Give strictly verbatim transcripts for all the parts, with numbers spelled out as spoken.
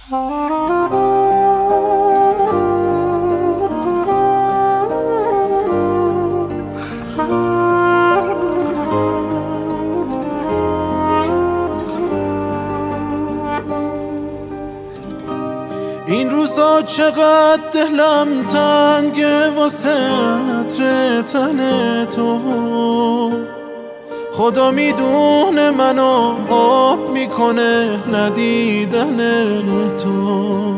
این روزا چقدر دلم تنگه واسه عطر تن تو، خدا میدونه منو آب میکنه ندیدن تو.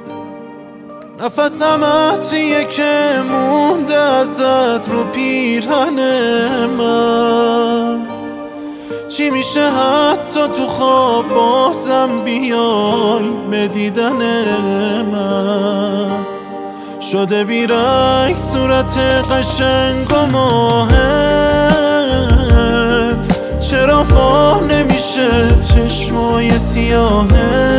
نفسم عطریه که مونده ازت رو پیرهن من، چی میشه حتی تو خواب بازم بیای به دیدن من. شده بیرنگ صورت قشنگ و ماهت، چرا فاه نمیشه چشمای سیاهت.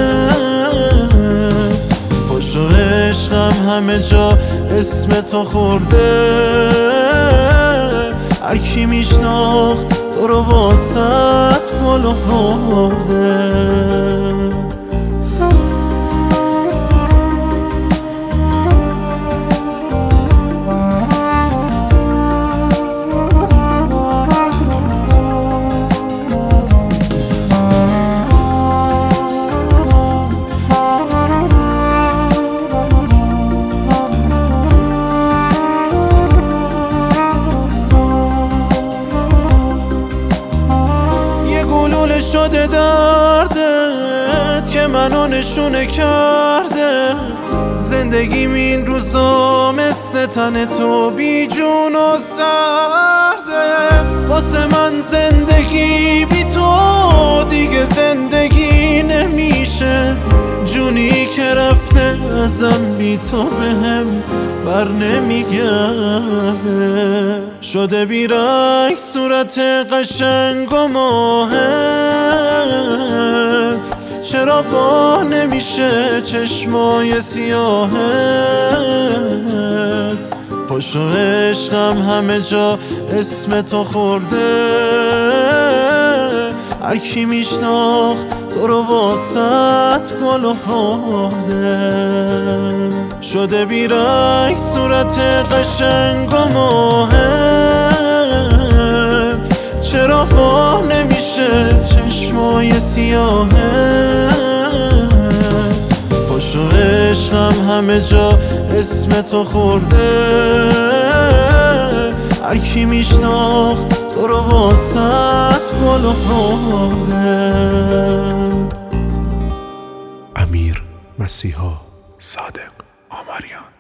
پاشو عشقم همه جا اسم تو خورده، هر کی میشناخت تو رو واسط بالا برده. شده دردت که منو نشونه کرده، زندگیم این روزا مثل تن تو بی جون و سرده. واسه من زندگی بی تو دیگه زندگی نمیشه، جونی که رفته ازم بی تو بهم بر نمیگرده. شده بیرنگ صورت قشنگ و ماهت، چرا واه نمیشه چشمای سیاهت. پاشو عشقم همه جا اسم تو خورده، هر کی میشناخت تو رو واسط گل برده. شده بیرنگ صورت قشنگ و ماهت، چرا واه نمیشه چشمای سیاهت. پاشو عشقم همه جا اسم تو خورده، هر کی میشناخت تو رو واسط بالا برده. امیر مسیحا صادق آمریان.